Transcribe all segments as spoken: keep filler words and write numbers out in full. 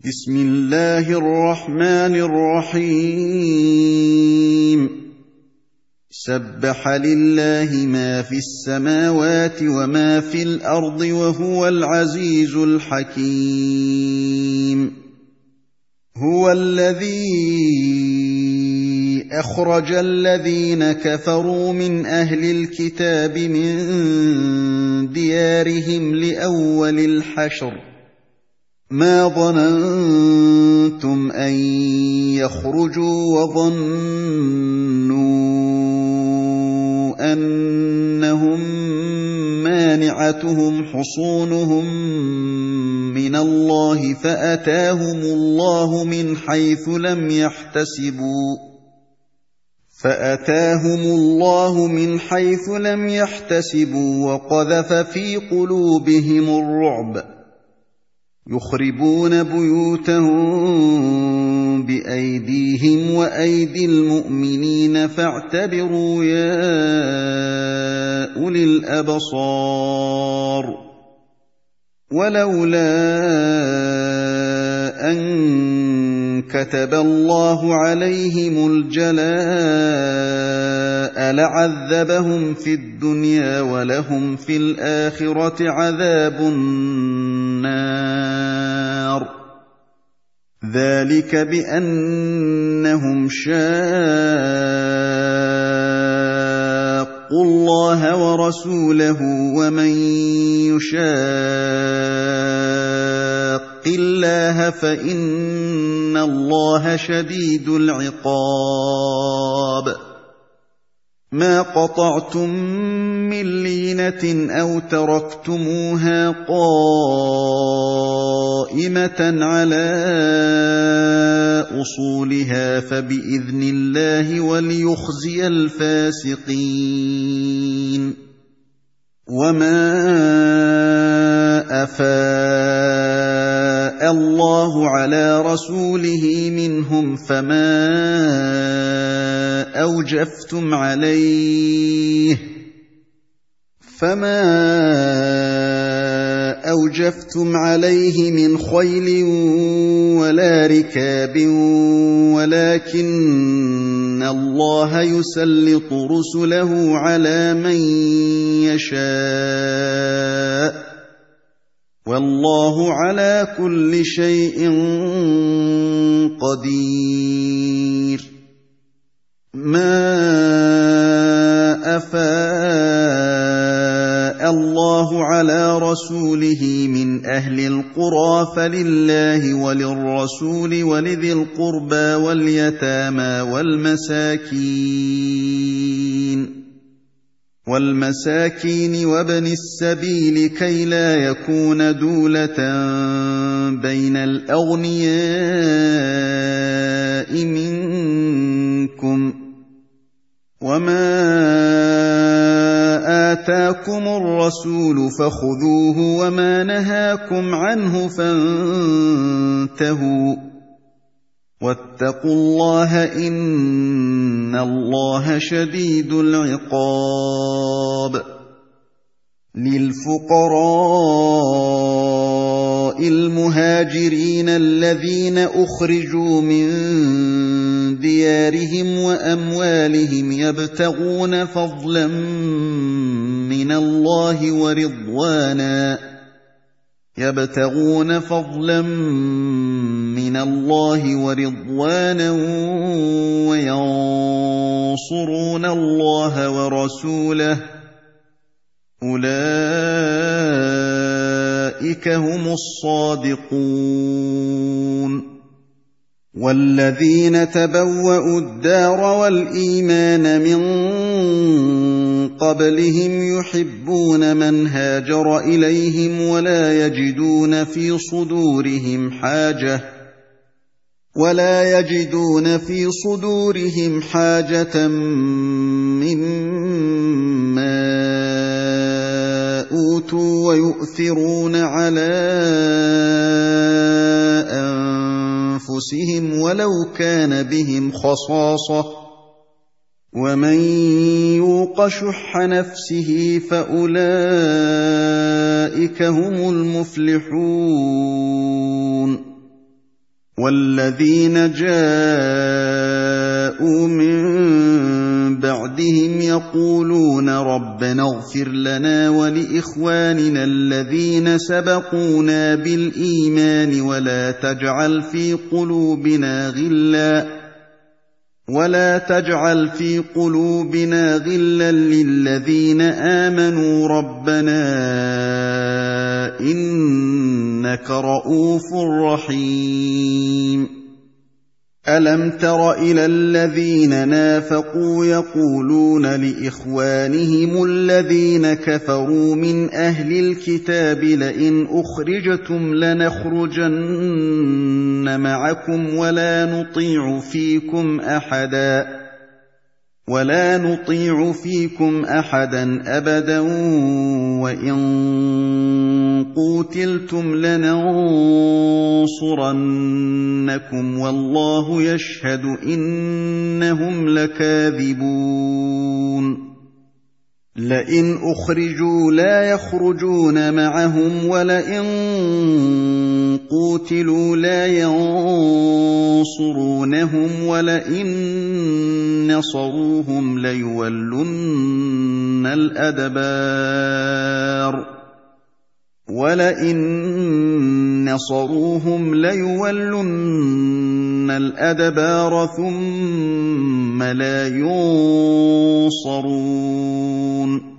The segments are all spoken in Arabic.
بسم الله الرحمن الرحيم سبح لله ما في السماوات وما في الأرض وهو العزيز الحكيم هو الذي أخرج الذين كفروا من أهل الكتاب من ديارهم لأول الحشر ما ظننتم أن يخرجوا وظنوا أنهم مانعتهم حصونهم من الله فأتاهم الله من حيث لم يحتسبوا فأتاهم الله من حيث لم يحتسبوا وقذف في قلوبهم الرعب يخربون بيوتهم بأيديهم وأيدي المؤمنين فاعتبروا يا أولي الأبصار ولولا أن كتب الله عليهم الجلاء لعذبهم في الدنيا ولهم في الآخرة عذاب النار ذلك بأنهم شاقوا الله ورسوله ومن يشاق الله فإن الله شديد العقاب ما قطعتم من لينة أو تركتموها قائمة على أصولها فبإذن الله وليخزي الفاسقين وما أفاء الله على رسوله منهم فما أوجفتم عليه فما أوجفتم عليه من خيل ولا ركاب ولكن الله يسلط رسله على من يشاء والله على كل شيء قدير ما أفاء الله على رسوله من أهل القرى فلله وللرسول ولذي القربى واليتامى والمساكين والمساكين وابن السبيل كي لا يكون دولة بين الأغنياء منكم وما آتاكم الرسول فخذوه وما نهاكم عنه فانتهوا واتقوا الله إن الله شديد العقاب للفقراء المهاجرين الذين أخرجوا من ديارهم وأموالهم يبتغون فضلا من الله ورضوانا يبتغون فضلا من الله ورضوانا وينصرون الله ورسوله أولئك هم الصادقون والذين تبوأوا الدار والإيمان من قبلهم يحبون من هاجر إليهم ولا يجدون في صدورهم حاجة ولا يجدون في صدورهم حاجة مما أوتوا ويؤثرون على أنفسهم ولو كان بهم خصاصة ومن يوق شح نفسه فأولئك هم المفلحون وَالَّذِينَ جَاءُوا مِن بَعْدِهِمْ يَقُولُونَ رَبَّنَا اغْفِرْ لَنَا وَلِإِخْوَانِنَا الَّذِينَ سَبَقُونَا بِالْإِيمَانِ وَلَا تَجْعَلْ فِي قُلُوبِنَا غِلًّا وَلَا تَجْعَلْ فِي قُلُوبِنَا غِلًّا لِّلَّذِينَ آمَنُوا رَبَّنَا إِنَّكَ رَءُوفٌ رَّحِيمٌ أَلَمْ تَرَ إِلَى الَّذِينَ نَافَقُوا يَقُولُونَ لِإِخْوَانِهِمُ الَّذِينَ كَفَرُوا مِنْ أَهْلِ الْكِتَابِ لَئِنْ أُخْرِجْتُمْ لَنَخْرُجَنَّ مَعَكُمْ وَلَا نُطِيعُ فِيكُمْ أَحَدًا ولا نطيع فيكم أحدا أبدا وإن قوتلتم لننصرنكم والله يشهد إنهم لكاذبون لئن أخرجوا لا يخرجون معهم ولئن قوتلوا لا ينصرونهم ولئن نصروهم ليولن الأدبار ولئن نصروهم ليولن الأدبار ثم لا ينصرون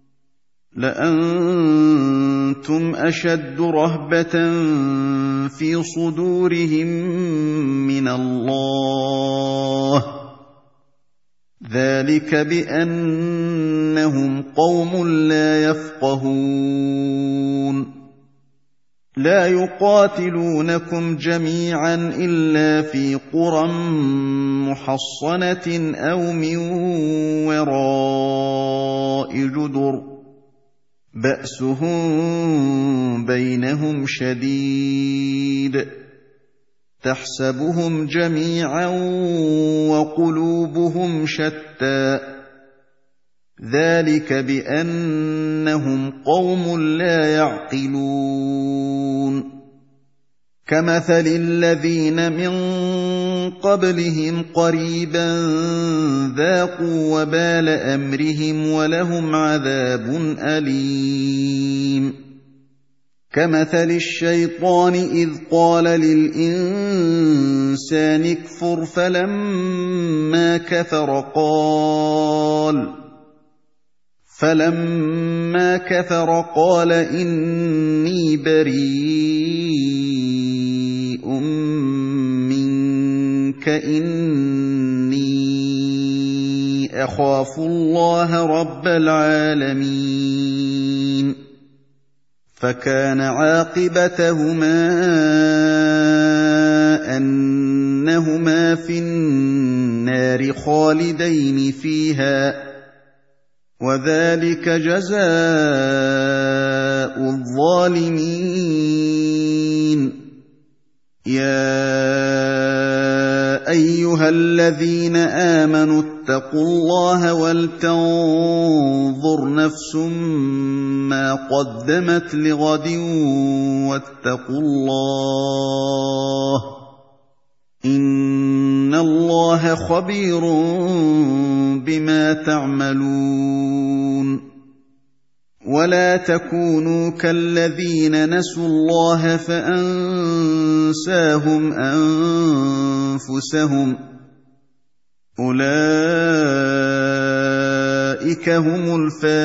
لأنتم أشد رهبة في صدورهم من الله ذلك بأنهم قوم لا يفقهون لا يقاتلونكم جميعا إلا في قرى محصنة أو من وراء جدر بأسهم بينهم شديد تحسبهم جميعا وقلوبهم شتى ذلك بأنهم قوم لا يعقلون كمثل الذين من قبلهم قريبا ذاقوا وبال أمرهم ولهم عذاب أليم كمثل الشيطان إذ قال للإنسان اكفر فلما كفر قال فلما كفر قال إني بريء منك إني أخاف الله رب العالمين فكان عاقبتهما أنهما في النار خالدين فيها وذلك جزاء الظالمين يا أيها الذين آمنوا اتقوا الله ولتنظر نفس ما قدمت لغد واتقوا الله إن الله خبير بما تعملون ولا تكونوا كالذين نسوا الله فأنساهم أنفسهم أولئك هم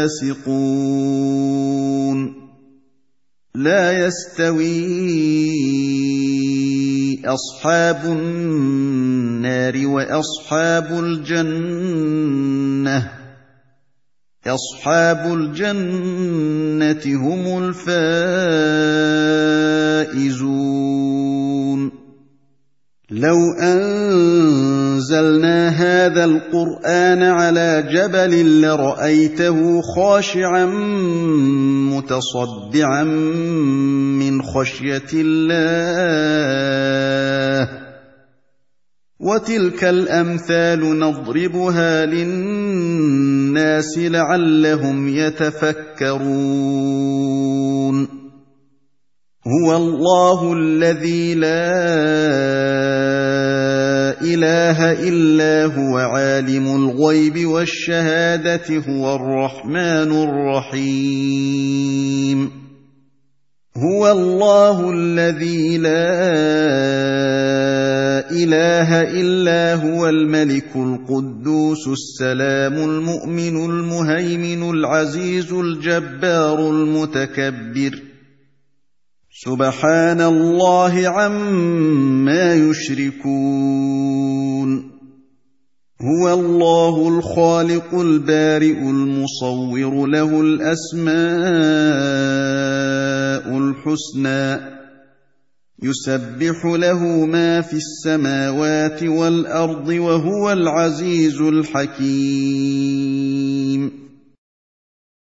الفاسقون لا يستوي أصحاب النار وأصحاب الجنة أصحاب الجنة هم الفائزون لو أنزلنا هذا القرآن على جبل لرأيته خاشعا متصدعا من خشية الله وتلك الأمثال نضربها للناس لعلهم يتفكرون هو الله الذي لا إله إلا هو عالم الغيب والشهادة هو الرحمن الرحيم هو الله الذي لا إله إلا هو الملك القدوس السلام المؤمن المهيمن العزيز الجبار المتكبر سبحان الله عما يشركون هو الله الخالق البارئ المصور له الأسماء الحسنى يسبح له ما في السماوات والأرض وهو العزيز الحكيم